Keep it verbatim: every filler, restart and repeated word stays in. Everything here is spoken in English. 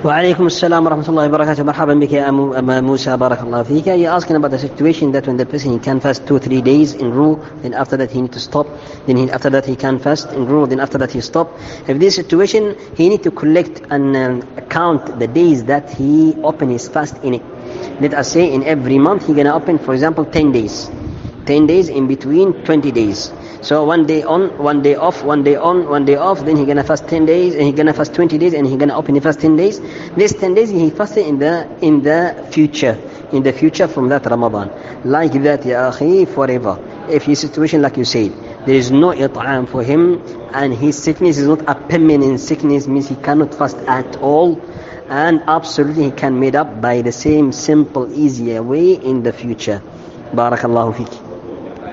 وعليكم السلام ورحمة الله وبركاته. مرحبا بك يا أبا موسى, بارك الله فيك. You're asking about the situation that when the person he can fast two three days in row, then after that he need to stop, then he, after that he can fast in row, then after that he stop. If this situation, he need to collect and um, count the days that he open his fast in it. Let us say in every month he gonna open, for example, ten days, ten days in between twenty days. So one day on, one day off, one day on, one day off, then he gonna fast ten days, and he gonna fast twenty days, and he gonna open the fast ten days. This ten days he fasted in the in the future, in the future from that Ramadan. Like that, ya akhi, forever. If his situation, like you said, there is no it'am for him, and his sickness is not a permanent sickness, means he cannot fast at all, and absolutely he can made up by the same simple, easier way in the future. Barakallahu fiki.